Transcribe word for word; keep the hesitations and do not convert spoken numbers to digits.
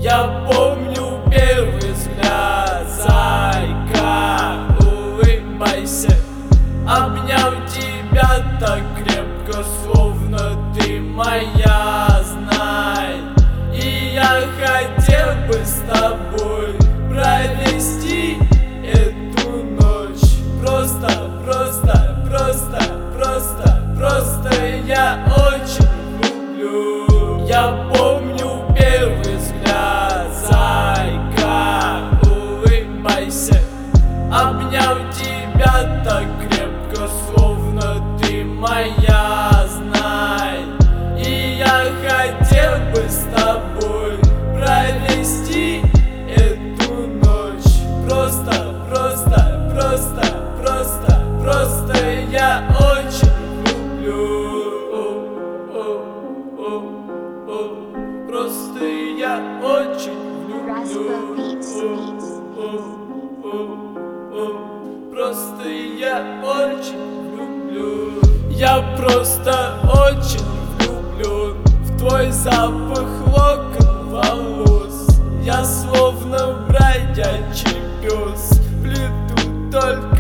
Я помню первый взгляд, зайка, улыбайся. Обнял тебя так крепко, словно ты моя, знай. И я хотел бы с тобой провести эту ночь. Просто, просто, просто, просто, просто я очень люблю. Я помню первый взгляд, зайка, улыбайся. Обнял тебя так крепко, словно ты моя, знай. И я хотел бы с тобой провести эту ночь. Просто, просто, просто, просто, просто я очень люблю. О, о, о, о. Просто я очень люблю. О, о, о. Просто я очень люблю. Я просто очень влюблен в твой запах локон волос. Я словно бродячий пес, плету только